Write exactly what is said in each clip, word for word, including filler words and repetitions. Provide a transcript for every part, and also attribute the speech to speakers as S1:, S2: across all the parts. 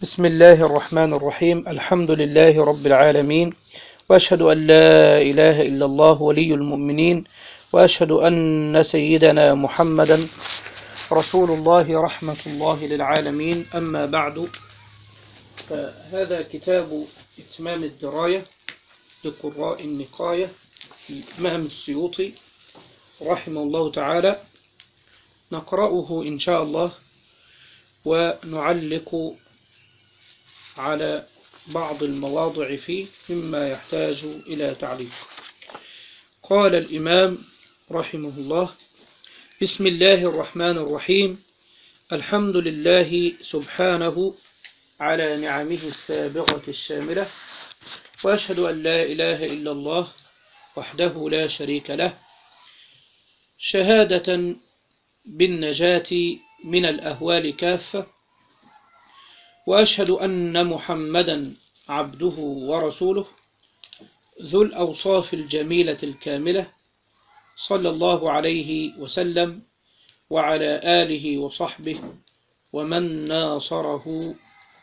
S1: بسم الله الرحمن الرحيم. الحمد لله رب العالمين، وأشهد أن لا إله إلا الله ولي المؤمنين، وأشهد أن سيدنا محمدا رسول الله رحمة الله للعالمين. أما بعد، فهذا كتاب إتمام الدراية لقراء النقاية للإمام السيوطي رحمه الله تعالى، نقرأه إن شاء الله ونعلق على بعض المواضع فيه مما يحتاج إلى تعليق. قال الإمام رحمه الله: بسم الله الرحمن الرحيم. الحمد لله سبحانه على نعمه السابغة الشاملة، وأشهد أن لا إله إلا الله وحده لا شريك له، شهادة بالنجاة من الأهوال كافة، وأشهد أن محمدا عبده ورسوله ذو الأوصاف الجميلة الكاملة، صلى الله عليه وسلم وعلى آله وصحبه ومن ناصره.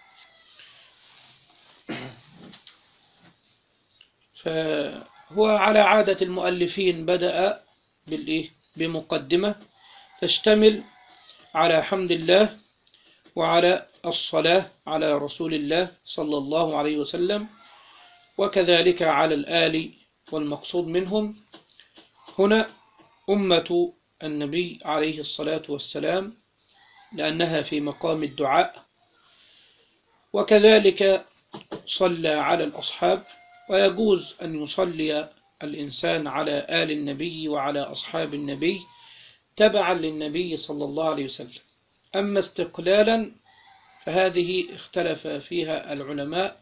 S1: فهو على عادة المؤلفين بدأ بالإيه؟ بمقدمة تشتمل على حمد الله وعلى الصلاة على رسول الله صلى الله عليه وسلم، وكذلك على الآل والمقصود منهم هنا أمة النبي عليه الصلاة والسلام، لأنها في مقام الدعاء. وكذلك صلى على الأصحاب، ويجوز أن يصلي الإنسان على آل النبي وعلى أصحاب النبي تبعا للنبي صلى الله عليه وسلم. أما استقلالا فهذه اختلف فيها العلماء،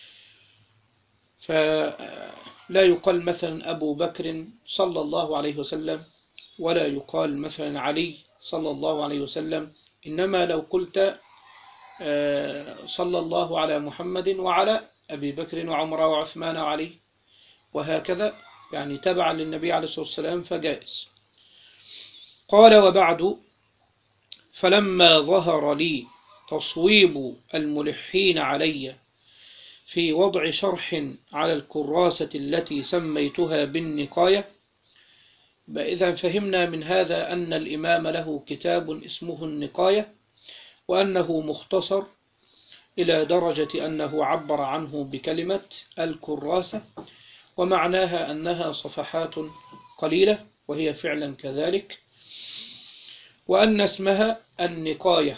S1: فلا يقال مثلا أبو بكر صلى الله عليه وسلم، ولا يقال مثلا علي صلى الله عليه وسلم، إنما لو قلت صلى الله على محمد وعلى أبي بكر وعمر وعثمان وعلي وهكذا، يعني تبعا للنبي عليه الصلاة والسلام فجائز. قال: وبعد، فلما ظهر لي تصويب الملحين علي في وضع شرح على الكراسة التي سميتها بالنقاية. إذا فهمنا من هذا أن الإمام له كتاب اسمه النقاية، وأنه مختصر إلى درجة أنه عبر عنه بكلمة الكراسة، ومعناها أنها صفحات قليلة، وهي فعلا كذلك، وأن اسمها النقاية.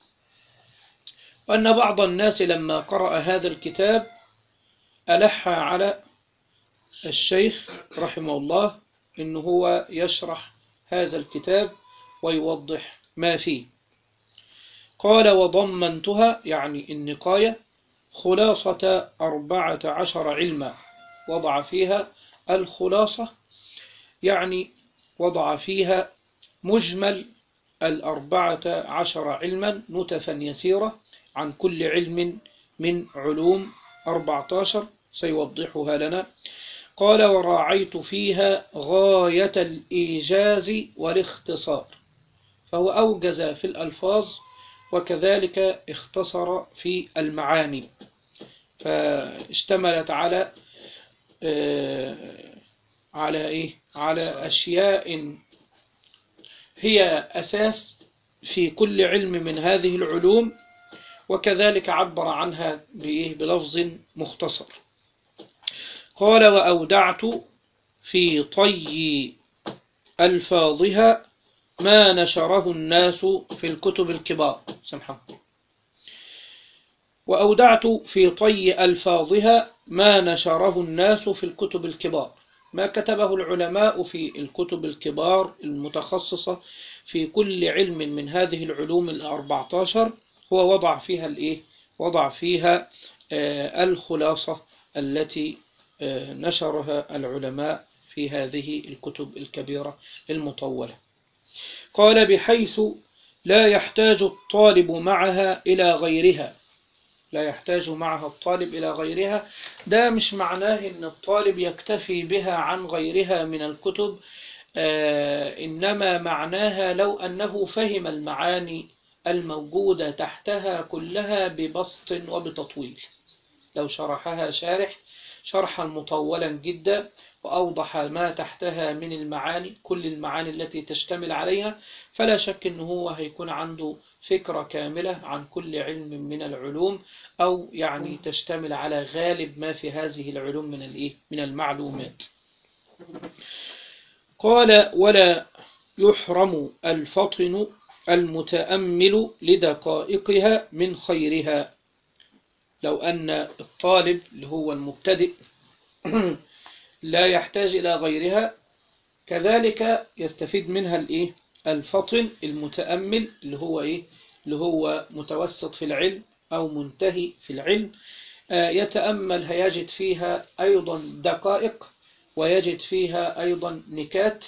S1: وأن بعض الناس لما قرأ هذا الكتاب ألح على الشيخ رحمه الله إنه هو يشرح هذا الكتاب ويوضح ما فيه. قال: وضمنتها، يعني النقاية، خلاصة أربعة عشر علما. وضع فيها الخلاصة، يعني وضع فيها مجمل الأربعة عشر علما نتفا يسيرة عن كل علم من علوم أربعة عشر، سيوضحها لنا. قال: وراعيت فيها غاية الإيجاز والاختصار، فهو أوجز في الألفاظ وكذلك اختصر في المعاني، فاشتملت على آه على إيه؟ على أشياء هي أساس في كل علم من هذه العلوم، وكذلك عبر عنها بإيه؟ بلفظ مختصر. قال: وأودعت في طي ألفاظها ما نشره الناس في الكتب الكبار. سمحة. وأودعت في طي ألفاظها ما نشره الناس في الكتب الكبار، ما كتبه العلماء في الكتب الكبار المتخصصة في كل علم من هذه العلوم الأربعة عشر، هو وضع فيها الإيه؟ وضع فيها آه الخلاصة التي آه نشرها العلماء في هذه الكتب الكبيرة المطولة. قال: بحيث لا يحتاج الطالب معها إلى غيرها. لا يحتاج معها الطالب إلى غيرها، ده مش معناه أن الطالب يكتفي بها عن غيرها من الكتب، آه إنما معناها لو أنه فهم المعاني الموجودة تحتها كلها ببسط وبتطويل. لو شرحها شارح شرحا مطولا جدا وأوضح ما تحتها من المعاني، كل المعاني التي تشتمل عليها، فلا شك أنه هو هيكون عنده فكرة كاملة عن كل علم من العلوم، أو يعني تشتمل على غالب ما في هذه العلوم من الإيه؟ من المعلومات. قال: ولا يحرم الفطن المتأمل لدقائقها من خيرها. لو أن الطالب اللي هو المبتدئ لا يحتاج إلى غيرها، كذلك يستفيد منها الإيه؟ الفطن المتأمل اللي هو إيه؟ اللي هو متوسط في العلم أو منتهي في العلم، يتأمل هيجد فيها أيضا دقائق، ويجد فيها أيضا نكات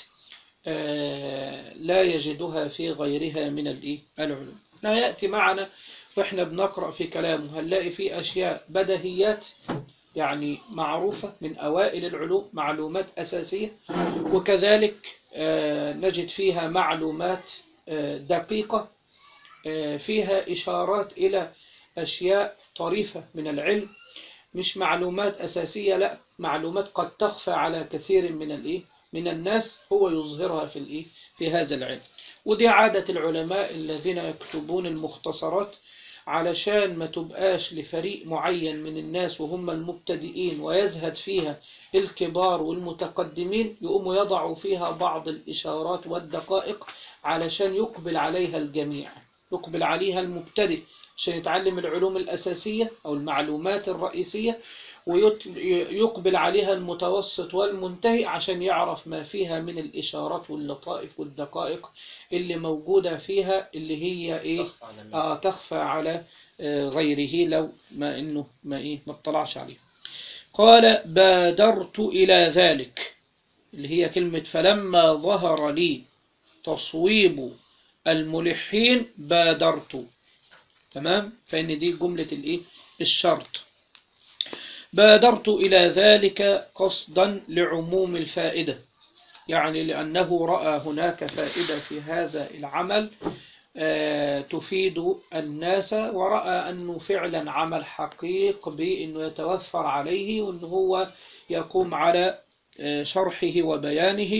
S1: لا يجدها في غيرها من الإيه؟ العلوم. لا يأتي معنا وإحنا بنقرأ في كلامه هنلاقي فيه أشياء بديهيات يعني معروفة من أوائل العلوم، معلومات أساسية، وكذلك نجد فيها معلومات دقيقة فيها إشارات إلى أشياء طريفة من العلم، مش معلومات أساسية، لا معلومات قد تخفى على كثير من الإيه؟ من الناس، هو يظهرها في الإيه؟ في هذا العلم. ودي عادة العلماء الذين يكتبون المختصرات، علشان ما تبقاش لفريق معين من الناس وهم المبتدئين ويزهد فيها الكبار والمتقدمين، يقوموا يضعوا فيها بعض الإشارات والدقائق علشان يقبل عليها الجميع، يقبل عليها المبتدئ عشان يتعلم العلوم الأساسية أو المعلومات الرئيسية، ويقبل عليها المتوسط والمنتهي عشان يعرف ما فيها من الإشارات واللطائف والدقائق اللي موجودة فيها، اللي هي إيه؟ آه تخفى على آه غيره لو ما إنه ما إيه ما اطلعش عليه. قال: بادرت إلى ذلك، اللي هي كلمة فلما ظهر لي تصويب الملحين بادرت. تمام؟ فإن دي جملة الإيه؟ الشرط. بادرت إلى ذلك قصدا لعموم الفائدة، يعني لأنه رأى هناك فائدة في هذا العمل تفيد الناس، ورأى أنه فعلا عمل حقيق بأنه يتوفر عليه وأنه هو يقوم على شرحه وبيانه،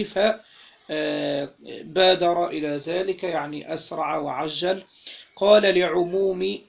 S1: فبادر إلى ذلك يعني أسرع وعجل. قال: لعموم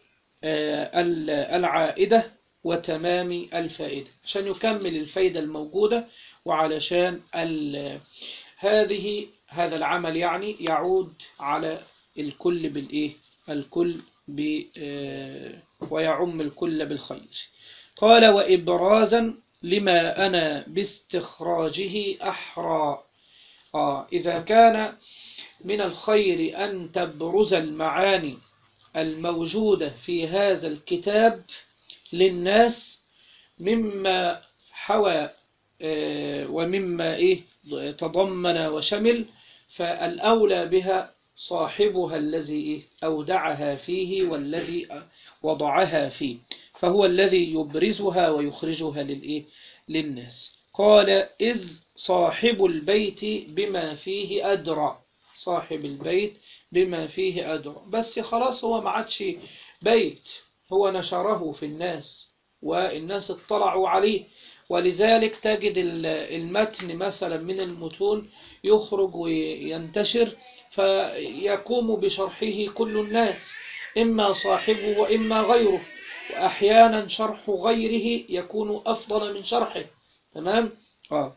S1: العائدة وتمام الفائدة، عشان يكمل الفائدة الموجودة، وعلشان هذه هذا العمل يعني يعود على الكل بالإيه؟ الكل ب ويعم الكل بالخير. قال: وإبرازا لما أنا باستخراجه أحرى. آه إذا كان من الخير أن تبرز المعاني الموجودة في هذا الكتاب للناس مما حوى ومما إيه تضمن وشمل، فالأولى بها صاحبها الذي أودعها فيه والذي وضعها فيه، فهو الذي يبرزها ويخرجها للإيه للناس. قال: إذ صاحب البيت بما فيه أدرى. صاحب البيت بما فيه أدرى، بس خلاص هو ما عادش بيت، هو نشره في الناس والناس اطلعوا عليه، ولذلك تجد المتن مثلا من المتون يخرج وينتشر فيقوم بشرحه كل الناس، إما صاحبه وإما غيره، وأحيانا شرح غيره يكون أفضل من شرحه. تمام؟ آه.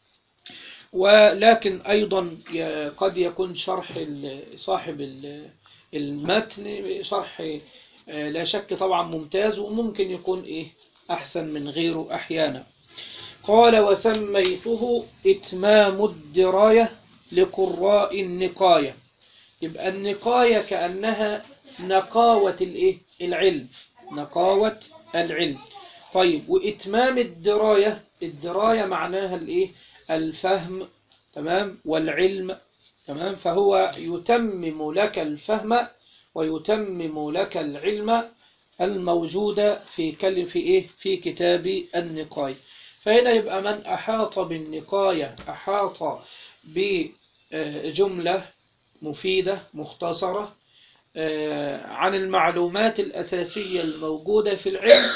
S1: ولكن أيضا قد يكون شرح صاحب المتن شرح لا شك طبعا ممتاز، وممكن يكون إيه أحسن من غيره أحيانا. قال: وسميته إتمام الدراية لقراء النقاية. يبقى النقاية كأنها نقاوة الإيه العلم، نقاوة العلم. طيب، وإتمام الدراية، الدراية معناها الإيه الفهم، تمام، والعلم، تمام، فهو يتمم لك الفهم ويتمم لك العلم الموجودة في كلمة في إيه في كتاب النقاية. فهنا يبقى من أحاط بالنقاية أحاط بجملة مفيدة مختصرة عن المعلومات الأساسية الموجودة في العلم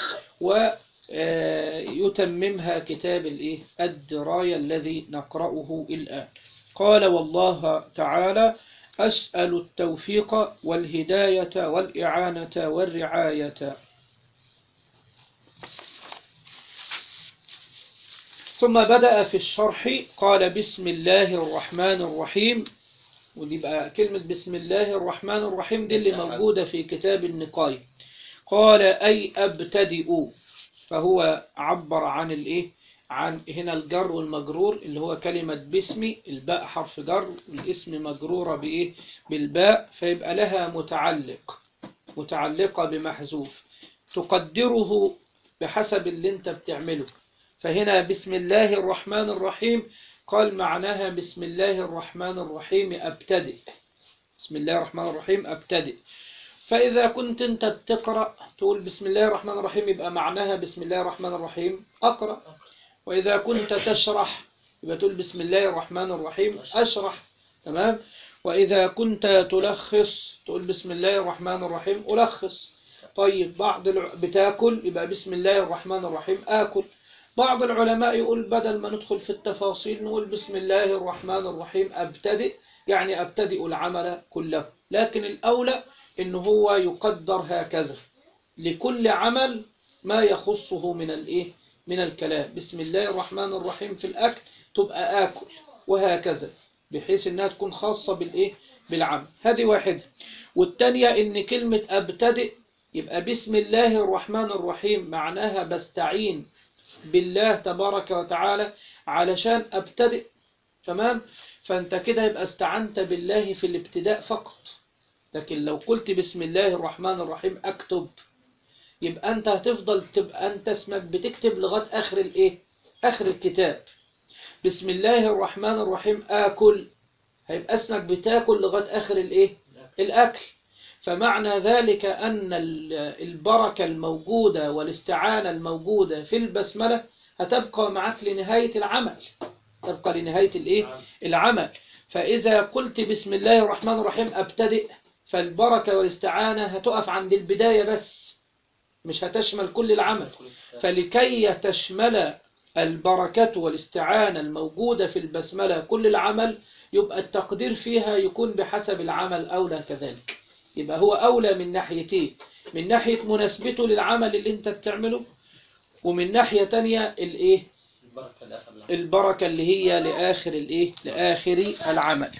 S1: ويتممها كتاب الإيه؟ الدراية الذي نقرأه الآن. قال: والله تعالى أسأل التوفيق والهداية والإعانة والرعاية. ثم بدأ في الشرح قال: بسم الله الرحمن الرحيم. ودي بقى كلمة بسم الله الرحمن الرحيم دي اللي موجودة في كتاب النقاية. قال: أي أبتدئ، فهو عبر عن الإيه؟ عن هنا الجر والمجرور اللي هو كلمة باسم، الباء حرف جر والاسم مجرورة بإيه؟ بالباء، فيبقى لها متعلق، متعلقة بمحذوف تقدره بحسب اللي انت بتعمله. فهنا بسم الله الرحمن الرحيم قال معناها بسم الله الرحمن الرحيم أبتدئ. بسم الله الرحمن الرحيم أبتدئ. فإذا كنت أنت بتقرأ تقول بسم الله الرحمن الرحيم يبقى معناها بسم الله الرحمن الرحيم أقرأ. وإذا كنت تشرح يبقى تقول بسم الله الرحمن الرحيم أشرح. تمام. وإذا كنت تلخص تقول بسم الله الرحمن الرحيم ألخص. طيب بعض الع... بتاكل يبقى بسم الله الرحمن الرحيم آكل. بعض العلماء يقول بدل ما ندخل في التفاصيل نقول بسم الله الرحمن الرحيم أبتدئ، يعني أبتدئ العمل كله. لكن الأولى إنه هو يقدر هكذا لكل عمل ما يخصه من الإيه؟ من الكلام. بسم الله الرحمن الرحيم في الأكل تبقى آكل، وهكذا، بحيث إنها تكون خاصة بالإيه؟ بالعمل. هذه واحدة. والتانية إن كلمة أبتدئ يبقى بسم الله الرحمن الرحيم معناها بستعين بالله تبارك وتعالى علشان أبتدئ. تمام. فأنت كده يبقى استعنت بالله في الابتداء فقط. لكن لو قلت بسم الله الرحمن الرحيم أكتب يبقى أنت هتفضل تبقى أنت اسمك بتكتب لغاية آخر الإيه؟ آخر الكتاب. بسم الله الرحمن الرحيم آكل هيبقى اسمك بتاكل لغاية آخر الإيه؟ الأكل. فمعنى ذلك أن البركة الموجودة والاستعانة الموجودة في البسملة هتبقى معك لنهاية العمل، تبقى لنهاية الإيه؟ العمل. فإذا قلت بسم الله الرحمن الرحيم أبتدئ فالبركة والاستعانة هتقف عند البداية بس، مش هتشمل كل العمل. فلكي تشمل البركة والاستعانة الموجودة في البسملة كل العمل يبقى التقدير فيها يكون بحسب العمل أولى كذلك. يبقى هو أولى من ناحيتين، من ناحية مناسبته للعمل اللي انت بتعمله، ومن ناحية تانية الإيه؟ البركة اللي هي لآخر الإيه؟ لآخر العمل.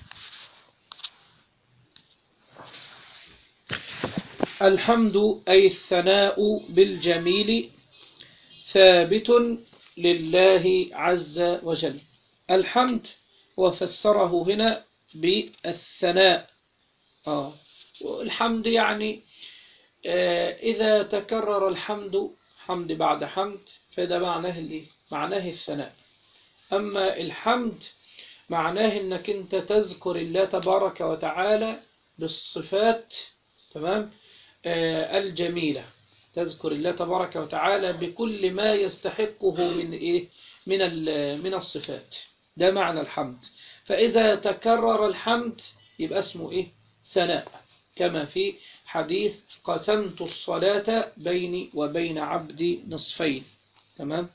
S1: الحمد أي الثناء بالجميل ثابت لله عز وجل. الحمد وفسره هنا بالثناء. آه. الحمد يعني آه إذا تكرر الحمد حمد بعد حمد فده معناه الإيه؟ معناه الثناء. أما الحمد معناه إنك أنت تذكر الله تبارك وتعالى بالصفات، تمام، آه الجميلة، تذكر الله تبارك وتعالى بكل ما يستحقه من إيه؟ من من الصفات. ده معنى الحمد. فإذا تكرر الحمد يبقى اسمه إيه؟ ثناء، كما في حديث قسمت الصلاة بيني وبين عبدي نصفين. تمام.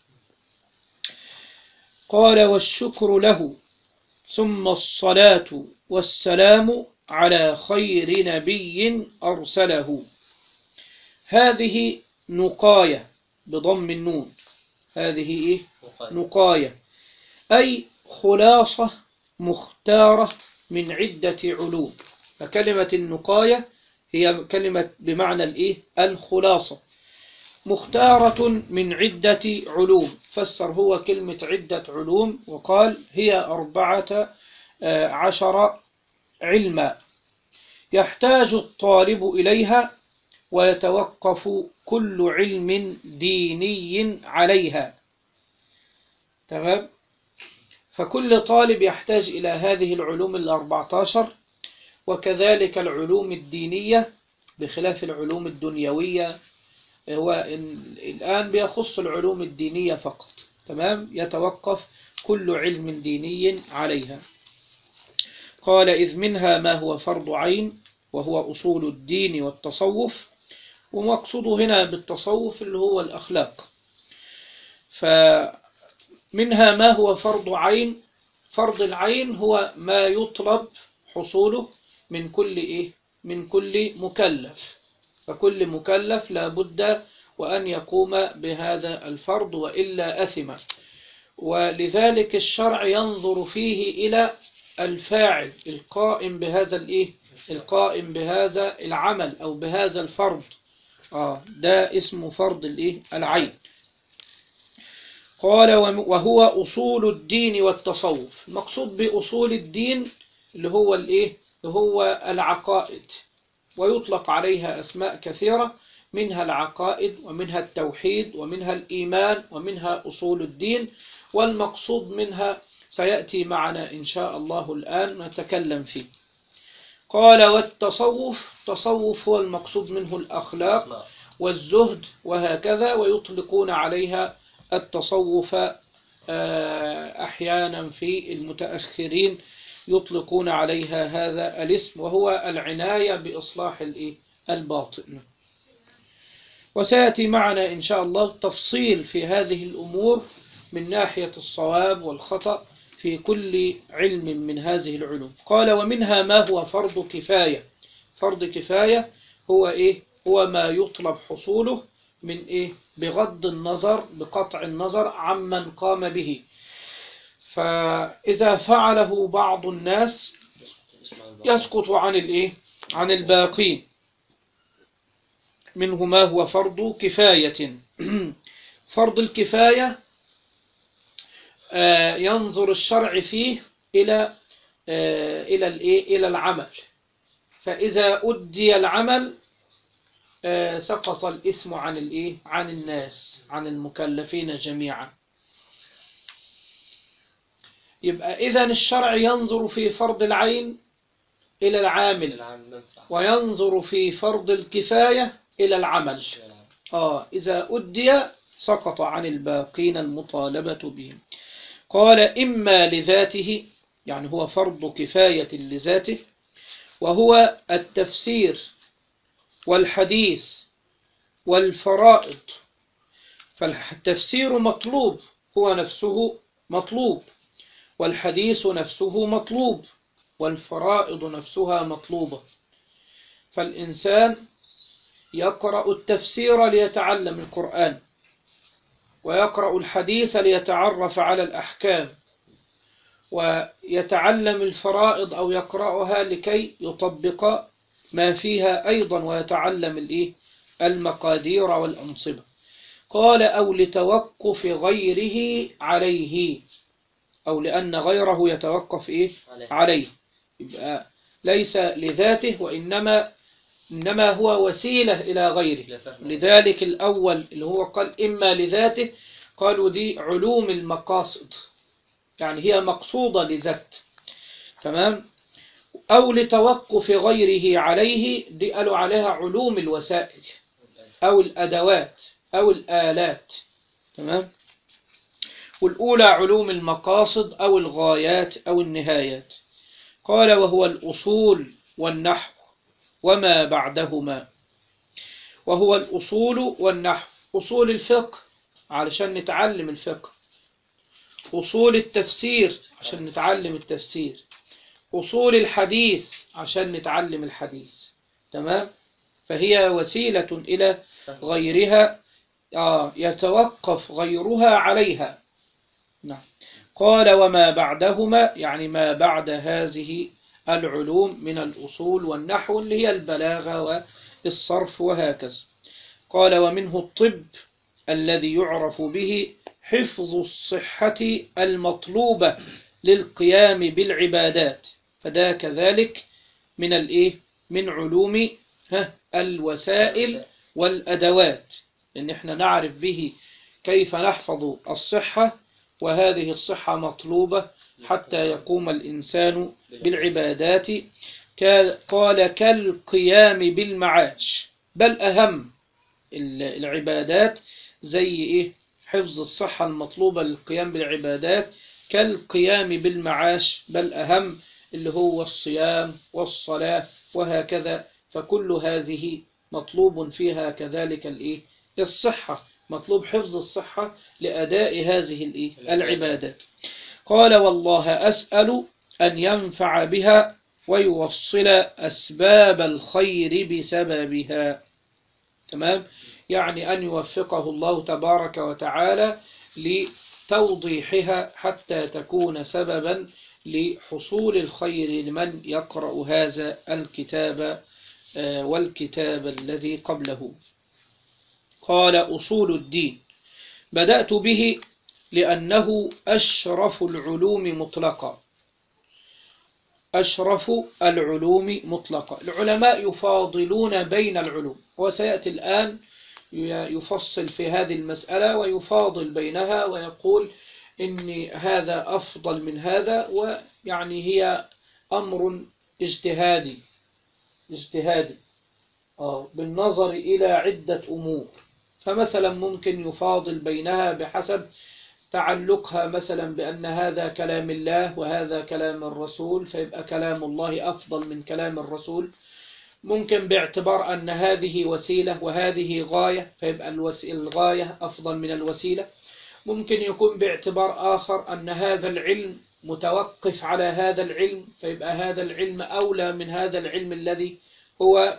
S1: قال والشكر له ثم الصلاة والسلام على خير نبي أرسله. هذه نقاية بضم النون. هذه إيه؟ نقاية أي خلاصة مختارة من عدة علوم. فكلمة النقاية هي كلمة بمعنى الإيه؟ الخلاصة، مختارة من عدة علوم. فسر هو كلمة عدة علوم وقال هي أربعة عشر علما يحتاج الطالب إليها ويتوقف كل علم ديني عليها. تمام. فكل طالب يحتاج إلى هذه العلوم الأربعة عشر، وكذلك العلوم الدينية بخلاف العلوم الدنيوية. هو الآن بيخص العلوم الدينية فقط. تمام. يتوقف كل علم ديني عليها. قال إذ منها ما هو فرض عين وهو أصول الدين والتصوف. ومقصوده هنا بالتصوف اللي هو الأخلاق. فمنها ما هو فرض عين. فرض العين هو ما يطلب حصوله من كل إيه؟ من كل مكلف. فكل مكلف لا بد وأن يقوم بهذا الفرض وإلا أثم. ولذلك الشرع ينظر فيه إلى الفاعل القائم بهذا الإيه؟ القائم بهذا العمل أو بهذا الفرض. آه ده اسمه فرض الإيه؟ العين. قال وهو أصول الدين والتصوف. المقصود بأصول الدين اللي هو الإيه؟ اللي هو العقائد، ويطلق عليها أسماء كثيرة، منها العقائد ومنها التوحيد ومنها الإيمان ومنها أصول الدين. والمقصود منها سيأتي معنا إن شاء الله الآن نتكلم فيه. قال والتصوف. تصوف هو المقصود منه الأخلاق والزهد وهكذا، ويطلقون عليها التصوف أحيانا في المتأخرين يطلقون عليها هذا الاسم، وهو العناية بإصلاح الباطن. وسيأتي معنا إن شاء الله تفصيل في هذه الأمور من ناحية الصواب والخطأ في كل علم من هذه العلوم. قال ومنها ما هو فرض كفاية. فرض كفاية هو إيه؟ هو ما يطلب حصوله من إيه؟ بغض النظر بقطع النظر عمن قام به. فإذا فعله بعض الناس يسقط عن الإيه؟ عن الباقين. منه ما هو فرض كفاية. فرض الكفاية ينظر الشرع فيه إلى إلى الإيه؟ إلى العمل. فإذا أدي العمل سقط الإثم عن الإيه؟ عن الناس، عن المكلفين جميعا. يبقى إذن الشرع ينظر في فرض العين إلى العامل، وينظر في فرض الكفاية إلى العمل. آه إذا أدي سقط عن الباقين المطالبة به. قال إما لذاته، يعني هو فرض كفاية لذاته، وهو التفسير والحديث والفرائض. فالتفسير مطلوب، هو نفسه مطلوب، والحديث نفسه مطلوب، والفرائض نفسها مطلوبة. فالإنسان يقرأ التفسير ليتعلم القرآن، ويقرأ الحديث ليتعرف على الأحكام، ويتعلم الفرائض أو يقرأها لكي يطبق ما فيها أيضا، ويتعلم الإيه؟ المقادير والأنصبة. قال أو لتوقف غيره عليه، أو لأن غيره يتوقف إيه؟ عليه. يبقى ليس لذاته، وإنما إنما هو وسيلة إلى غيره. لذلك الأول اللي هو قال إما لذاته، قالوا دي علوم المقاصد، يعني هي مقصودة لذات. تمام. أو لتوقف غيره عليه، دي قالوا عليها علوم الوسائل أو الأدوات أو الآلات. تمام. والأولى علوم المقاصد أو الغايات أو النهايات. قال وهو الأصول والنحو وما بعدهما. وهو الأصول والنحو، أصول الفقه علشان نتعلم الفقه، أصول التفسير عشان نتعلم التفسير، أصول الحديث عشان نتعلم الحديث. تمام. فهي وسيلة إلى غيرها آه يتوقف غيرها عليها. نعم. قال وما بعدهما، يعني ما بعد هذه العلوم من الأصول والنحو اللي هي البلاغة والصرف وهكذا. قال ومنه الطب الذي يعرف به حفظ الصحة المطلوبة للقيام بالعبادات. فده كذلك من الإيه؟ من علوم ها الوسائل والأدوات، لأن احنا نعرف به كيف نحفظ الصحة، وهذه الصحة مطلوبة حتى يقوم الإنسان بالعبادات. قال كالقيام بالمعاش، بل أهم العبادات زي إيه؟ حفظ الصحة المطلوبة للقيام بالعبادات، كالقيام بالمعاش، بل أهم اللي هو الصيام والصلاة وهكذا. فكل هذه مطلوب فيها كذلك الإيه؟ الصحة، مطلوب حفظ الصحة لأداء هذه الإيه؟ العبادات. قال والله أسأل أن ينفع بها ويوصل أسباب الخير بسببها. تمام؟ يعني أن يوفقه الله تبارك وتعالى لتوضيحها حتى تكون سببا لحصول الخير لمن يقرأ هذا الكتاب والكتاب الذي قبله. قال أصول الدين بدأت به لأنه أشرف العلوم مطلقا. أشرف العلوم مطلقا. العلماء يفاضلون بين العلوم، وسيأتي الآن يفصل في هذه المسألة ويفاضل بينها ويقول إن هذا أفضل من هذا، ويعني هي أمر اجتهادي اجتهادي آه بالنظر إلى عدة أمور. فمثلا ممكن يفاضل بينها بحسب تعلقها مثلا بأن هذا كلام الله وهذا كلام الرسول، فيبقى كلام الله أفضل من كلام الرسول. ممكن باعتبار أن هذه وسيلة وهذه غاية، فيبقى الغاية أفضل من الوسيلة. ممكن يكون باعتبار آخر أن هذا العلم متوقف على هذا العلم، فيبقى هذا العلم أولى من هذا العلم الذي هو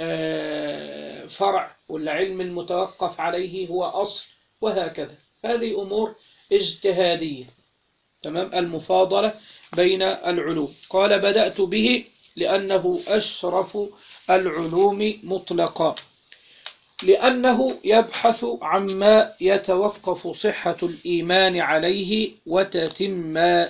S1: فرع، والعلم المتوقف عليه هو أصل، وهكذا. هذه أمور اجتهادية. تمام؟ المفاضلة بين العلوم. قال بدأت به لأنه أشرف العلوم مطلقا، لأنه يبحث عما يتوقف صحة الإيمان عليه وتتم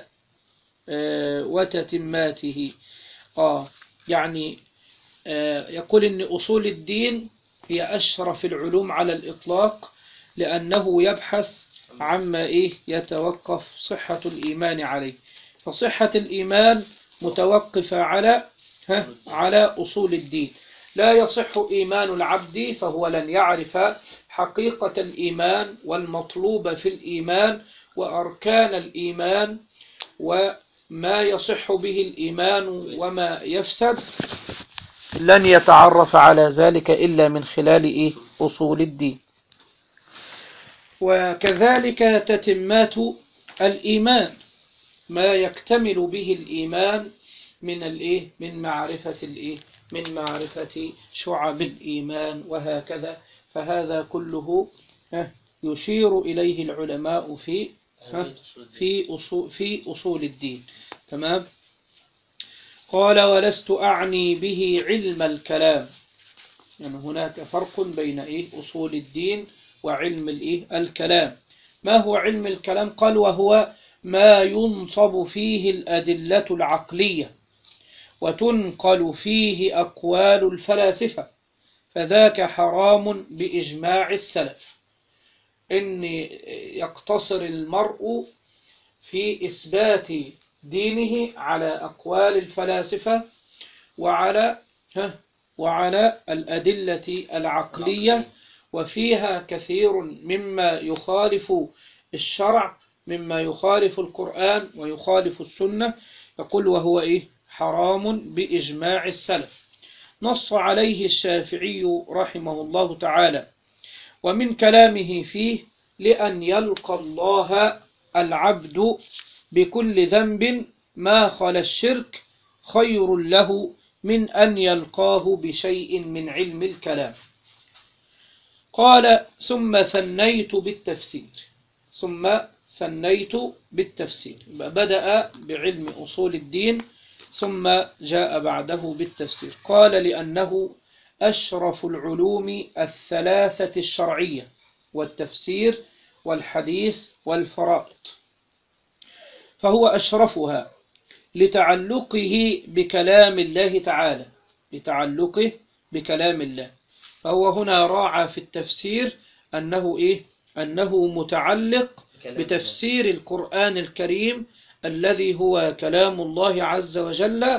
S1: وتتماته. آه يعني آه يقول إن أصول الدين هي أشرف العلوم على الإطلاق، لأنه يبحث عما إيه يتوقف صحة الإيمان عليه. فصحة الإيمان متوقفة على ها على أصول الدين. لا يصح إيمان العبد فهو لن يعرف حقيقة الإيمان والمطلوب في الإيمان وأركان الإيمان وما يصح به الإيمان وما يفسد، لن يتعرف على ذلك إلا من خلال إيه؟ أصول الدين. وكذلك تتمات الإيمان، ما يكتمل به الإيمان من الإيه؟ من معرفة الإيه؟ من معرفة شعب الإيمان، وهكذا. فهذا كله يشير إليه العلماء في في أصول في أصول الدين. تمام؟ قال ولست أعني به علم الكلام. يعني هناك فرق بين إيه؟ أصول الدين وعلم الإيه؟ الكلام. ما هو علم الكلام؟ قال وهو ما ينصب فيه الأدلة العقلية وتنقل فيه أقوال الفلاسفة، فذاك حرام بإجماع السلف. إن يقتصر المرء في إثبات دينه على أقوال الفلاسفة وعلى وعلى الأدلة العقلية، وفيها كثير مما يخالف الشرع، مما يخالف القرآن ويخالف السنة. يقول وهو إيه؟ حرام بإجماع السلف. نص عليه الشافعي رحمه الله تعالى. ومن كلامه فيه لأن يلقى الله العبد بكل ذنب ما خلا الشرك خير له من أن يلقاه بشيء من علم الكلام. قال ثم ثنيت بالتفسير ثم ثنيت بالتفسير بدأ بعلم أصول الدين ثم جاء بعده بالتفسير. قال لأنه أشرف العلوم الثلاثة الشرعية، والتفسير والحديث والفرائض، فهو أشرفها لتعلقه بكلام الله تعالى لتعلقه بكلام الله. فهو هنا راعى في التفسير أنه إيه؟ أنه متعلق بتفسير القرآن الكريم الذي هو كلام الله عز وجل،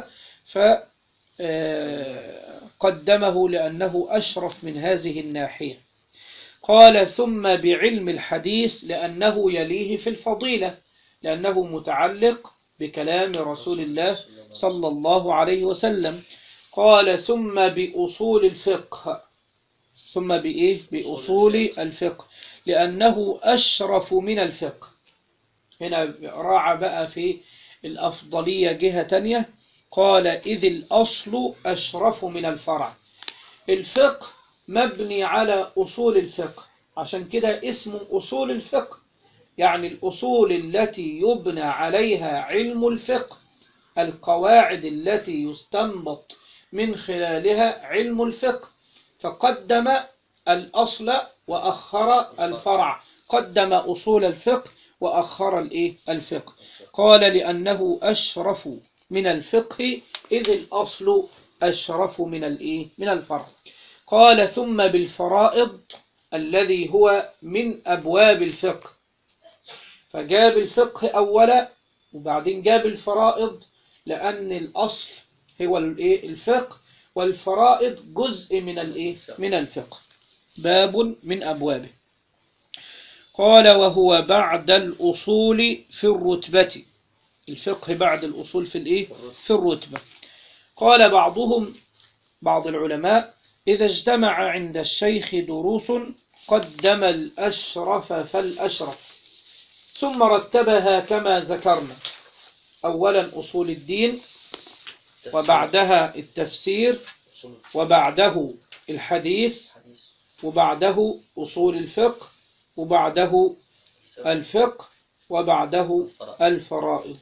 S1: فقدمه لأنه أشرف من هذه الناحية. قال ثم بعلم الحديث لأنه يليه في الفضيلة، لأنه متعلق بكلام رسول الله صلى الله عليه وسلم. قال ثم بأصول الفقه. ثم بإيه؟ بأصول الفقه، لأنه أشرف من الفقه. هنا راعى بقى في الأفضلية جهة تانية، قال إذ الأصل أشرف من الفرع. الفقه مبني على أصول الفقه، عشان كده اسمه أصول الفقه، يعني الأصول التي يبنى عليها علم الفقه، القواعد التي يستنبط من خلالها علم الفقه. فقدم الأصل وأخر الفرع، قدم أصول الفقه وأخر الإيه؟ الفقه. قال لأنه أشرف من الفقه إذ الأصل أشرف من الإيه؟ من الفرع. قال ثم بالفرائض الذي هو من أبواب الفقه، فجاب الفقه أولا وبعدين جاب الفرائض، لأن الأصل هو الإيه؟ الفقه، والفرائض جزء من الإيه؟ من الفقه، باب من أبوابه. قال وهو بعد الأصول في الرتبة، الفقه بعد الأصول في الإيه؟ في الرتبة. قال بعضهم، بعض العلماء، إذا اجتمع عند الشيخ دروس قدم الأشرف فالأشرف، ثم رتبها كما ذكرنا، أولا أصول الدين، وبعدها التفسير، وبعده الحديث، وبعده أصول الفقه، وبعده الفقه، وبعده الفرائض.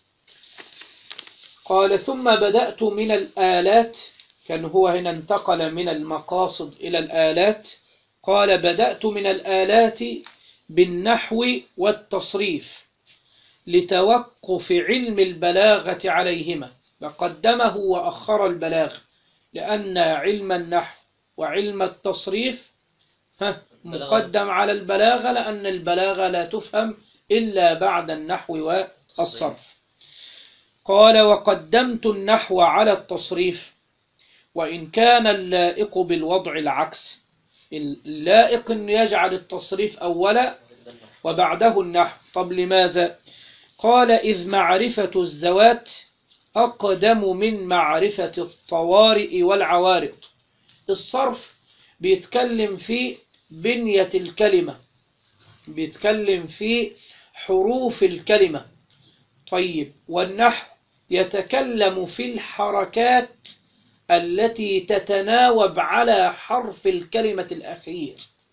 S1: قال ثم بدأت من الآلات، كان هو هنا انتقل من المقاصد إلى الآلات. قال بدأت من الآلات بالنحو والتصريف لتوقف علم البلاغة عليهما، فقدمه وأخر البلاغ، لأن علم النحو وعلم التصريف مقدم على البلاغة، لأن البلاغة لا تفهم إلا بعد النحو والصرف. قال وقدمت النحو على التصريف، وإن كان اللائق بالوضع العكس، اللائق أن يجعل التصريف أولا وبعده النحو. طب لماذا؟ قال إذ معرفة الذوات أقدم من معرفة الطوارئ والعوارض. الصرف بيتكلم في بنية الكلمة، بيتكلم في حروف الكلمة. طيب والنحو يتكلم في الحركات التي تتناوب على حرف الكلمة الأخير.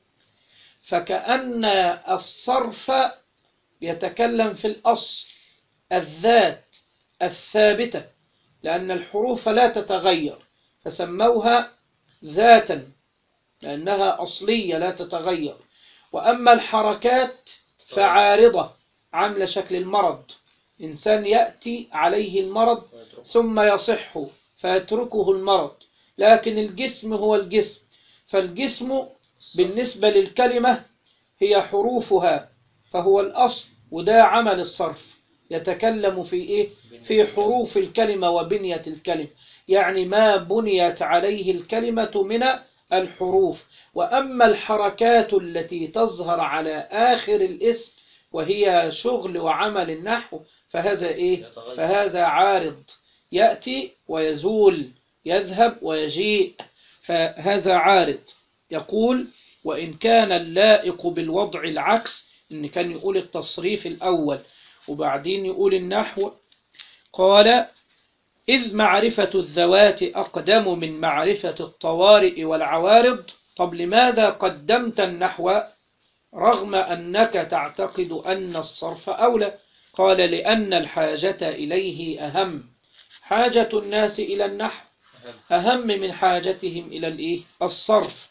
S1: فكأن الصرف يتكلم في الأصل، الذات الثابتة، لأن الحروف لا تتغير فسموها ذاتا لأنها أصلية لا تتغير. وأما الحركات فعارضة، عاملة شكل المرض، إنسان يأتي عليه المرض ثم يصح فيتركه المرض، لكن الجسم هو الجسم. فالجسم بالنسبة للكلمة هي حروفها، فهو الأصل. وده عمل الصرف، يتكلم في إيه؟ في حروف الكلمة وبنية الكلمة، يعني ما بنيت عليه الكلمة من الحروف. وأما الحركات التي تظهر على آخر الاسم وهي شغل وعمل النحو فهذا إيه؟ فهذا عارض، يأتي ويزول، يذهب ويجيء، فهذا عارض. يقول وإن كان اللائق بالوضع العكس، إن كان يقول التصريف الأول وبعدين يقول النحو. قال إذ معرفة الذوات أقدم من معرفة الطوارئ والعوارض. طب لماذا قدمت النحو رغم أنك تعتقد أن الصرف أولى؟ قال لأن الحاجة إليه أهم، حاجة الناس إلى النحو أهم من حاجتهم إلى الإيه؟ الصرف.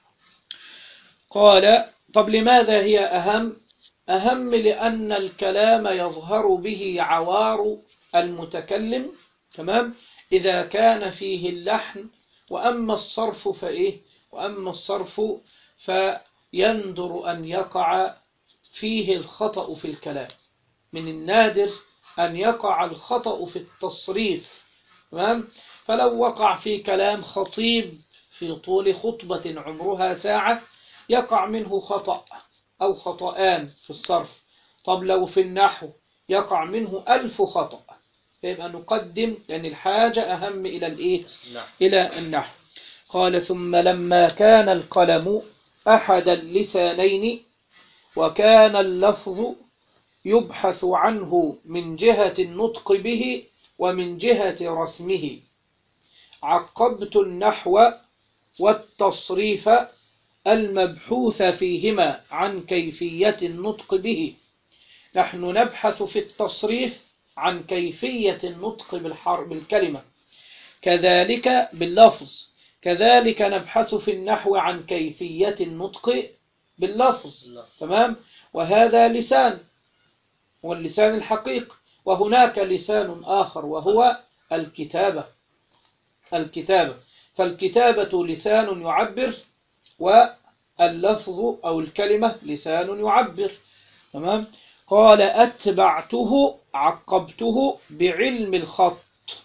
S1: قال طب لماذا هي أهم؟ أهم لأن الكلام يظهر به عوار المتكلم، تمام، إذا كان فيه اللحن. وأما الصرف فإيه؟ وأما الصرف فيندر أن يقع فيه الخطأ في الكلام، من النادر أن يقع الخطأ في التصريف، تمام. فلو وقع في كلام خطيب في طول خطبة عمرها ساعة يقع منه خطأ أو خطأان في الصرف. طب لو في النحو يقع منه ألف خطأ، فيبقى نقدم لأن الحاجة أهم إلى الإيه؟
S2: نعم.
S1: إلى النحو. قال ثم لما كان القلم أحد اللسانين وكان اللفظ يبحث عنه من جهة النطق به ومن جهة رسمه عقبت النحو والتصريف المبحوث فيهما عن كيفية النطق به. نحن نبحث في التصريف عن كيفية النطق بالحرف بالكلمة، كذلك باللفظ، كذلك نبحث في النحو عن كيفية النطق باللفظ. تمام. وهذا لسان، هو اللسان الحقيقي، وهناك لسان آخر وهو الكتابة. الكتابة فالكتابة لسان يعبر، واللفظ أو الكلمة لسان يعبر. تمام. قال أتبعته عقبته بعلم الخط،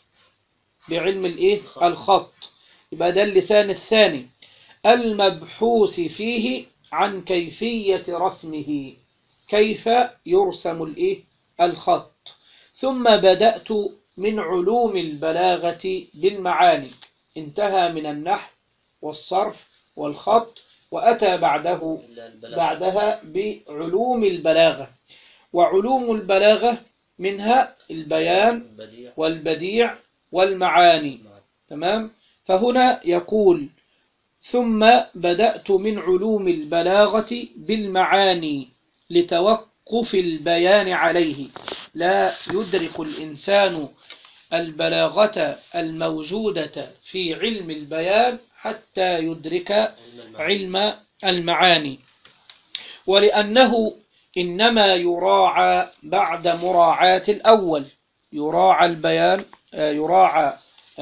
S1: بعلم الإيه؟ الخط. يبقى ده اللسان الثاني المبحوث فيه عن كيفية رسمه، كيف يرسم الإيه؟ الخط. ثم بدأت من علوم البلاغة بالمعاني، انتهى من النحو والصرف والخط، وأتى بعده بعدها بعلوم البلاغة. وعلوم البلاغة منها البيان والبديع والمعاني. تمام. فهنا يقول ثم بدأت من علوم البلاغة بالمعاني لتوقف البيان عليه، لا يدرك الإنسان البلاغة الموجودة في علم البيان حتى يدرك علم المعاني، ولأنه إنما يراعى بعد مراعاة الأول، يراعى البيان يراعى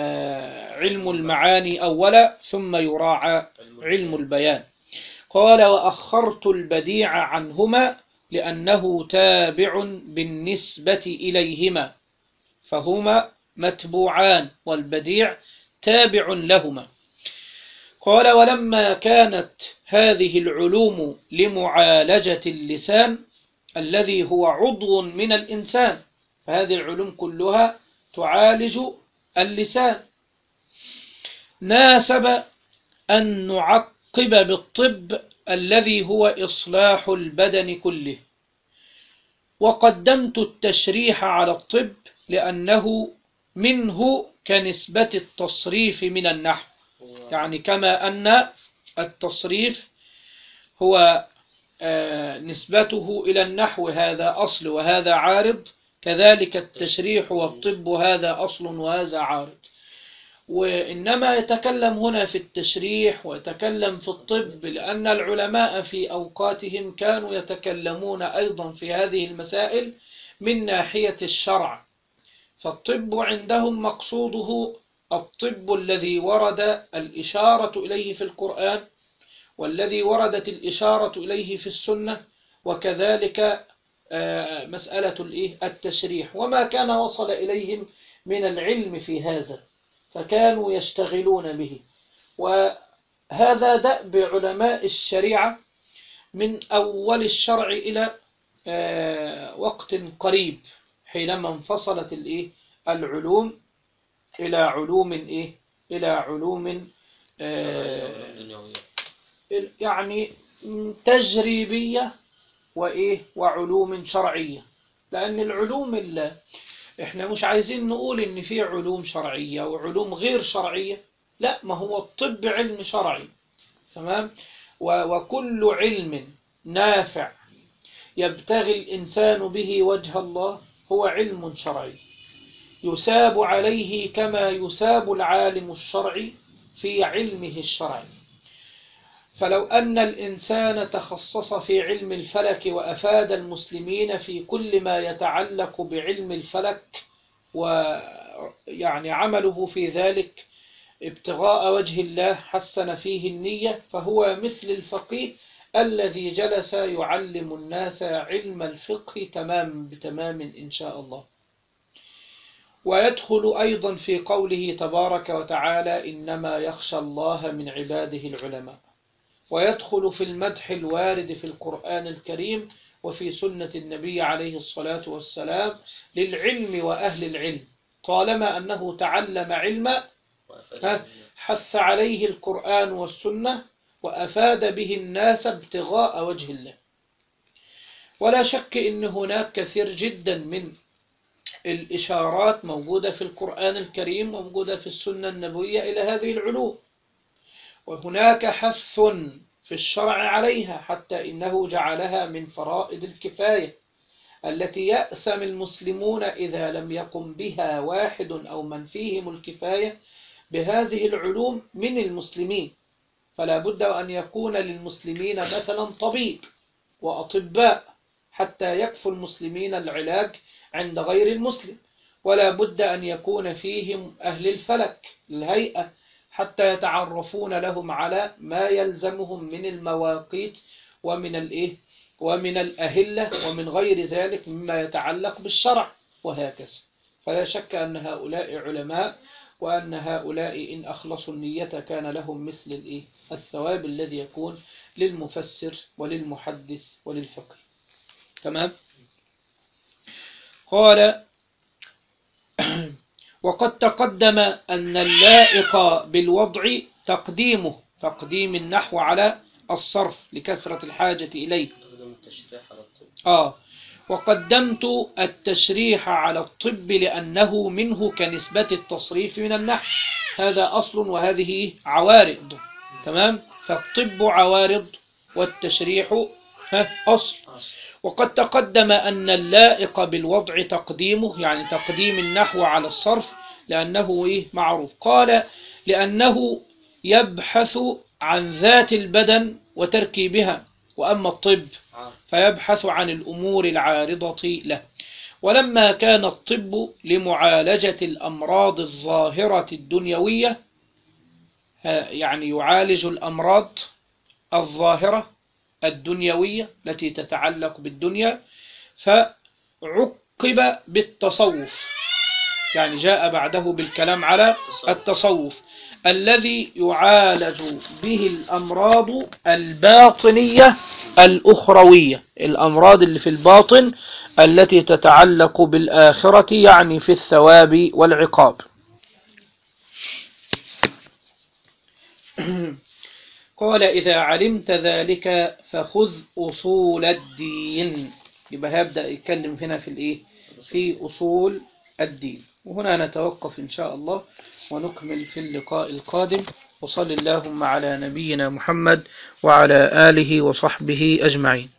S1: علم المعاني أولا ثم يراعى علم البيان. قال وأخرت البديع عنهما لأنه تابع بالنسبة إليهما، فهما متبوعان والبديع تابع لهما. قال ولما كانت هذه العلوم لمعالجة اللسان الذي هو عضو من الإنسان، فهذه العلوم كلها تعالج اللسان، ناسب أن نعقب بالطب الذي هو إصلاح البدن كله. وقدمت التشريح على الطب لأنه منه كنسبة التصريف من النحو، يعني كما أن التصريف هو نسبته إلى النحو هذا أصل وهذا عارض، كذلك التشريح والطب هذا أصل وهذا عارض. وإنما يتكلم هنا في التشريح ويتكلم في الطب لأن العلماء في أوقاتهم كانوا يتكلمون أيضا في هذه المسائل من ناحية الشرع. فالطب عندهم مقصوده الطب الذي ورد الإشارة إليه في القرآن والذي وردت الإشارة إليه في السنة، وكذلك مسألة التشريح وما كان وصل إليهم من العلم في هذا، فكانوا يشتغلون به. وهذا دأب علماء الشريعة من أول الشرع إلى وقت قريب، حينما انفصلت العلوم إلى علوم إيه؟ إلى علوم يعني تجريبية وإيه؟ وعلوم شرعية. لأن العلوم اللي إحنا مش عايزين نقول إن في علوم شرعية وعلوم غير شرعية، لا، ما هو الطب علم شرعي. تمام. وكل علم نافع يبتغي الإنسان به وجه الله هو علم شرعي يساب عليه كما يساب العالم الشرعي في علمه الشرعي. فلو أن الإنسان تخصص في علم الفلك وأفاد المسلمين في كل ما يتعلق بعلم الفلك ويعني عمله في ذلك ابتغاء وجه الله حسن فيه النية، فهو مثل الفقيه الذي جلس يعلم الناس علم الفقه تمام بتمام إن شاء الله. ويدخل أيضا في قوله تبارك وتعالى إنما يخشى الله من عباده العلماء، ويدخل في المدح الوارد في القرآن الكريم وفي سنة النبي عليه الصلاة والسلام للعلم وأهل العلم، طالما أنه تعلم علما حث عليه القرآن والسنة وأفاد به الناس ابتغاء وجه الله. ولا شك أن هناك كثير جدا من الإشارات موجودة في القرآن الكريم وموجودة في السنة النبوية إلى هذه العلوم، وهناك حث في الشرع عليها حتى إنه جعلها من فرائض الكفاية التي يأثم المسلمون إذا لم يقم بها واحد أو من فيهم الكفاية بهذه العلوم من المسلمين. فلا بد أن يكون للمسلمين مثلا طبيب وأطباء حتى يكفوا المسلمين العلاج عند غير المسلم، ولا بد أن يكون فيهم أهل الفلك الهيئة حتى يتعرفون لهم على ما يلزمهم من المواقيت ومن الإيه ومن الأهلة ومن غير ذلك مما يتعلق بالشرع وهكذا. فلا شك أن هؤلاء علماء، وأن هؤلاء إن أخلصوا النية كان لهم مثل الإيه الثواب الذي يكون للمفسر وللمحدث وللفقيه. تمام. قال وقد تقدم أن اللائق بالوضع تقديمه، تقديم النحو على الصرف لكثرة الحاجة إليه. آه وقدمت التشريح على الطب لأنه منه كنسبة التصريف من النحو، هذا أصل وهذه عوارض. تمام. فالطب عوارض والتشريح أصل. وقد تقدم أن اللائق بالوضع تقديمه، يعني تقديم النحو على الصرف لأنه إيه معروف. قال لأنه يبحث عن ذات البدن وتركيبها، وأما الطب فيبحث عن الأمور العارضة له. ولما كان الطب لمعالجة الأمراض الظاهرة الدنيوية، يعني يعالج الأمراض الظاهرة الدنيوية التي تتعلق بالدنيا، فعقب بالتصوف، يعني جاء بعده بالكلام على التصوف الذي يعالج به الأمراض الباطنية الأخروية، الأمراض اللي في الباطن التي تتعلق بالآخرة، يعني في الثواب والعقاب. قال إذا علمت ذلك فخذ أصول الدين. يبقى هبدأ يتكلم هنا في الإيه؟ في أصول الدين. وهنا نتوقف إن شاء الله ونكمل في اللقاء القادم. وصل اللهم على نبينا محمد وعلى آله وصحبه أجمعين.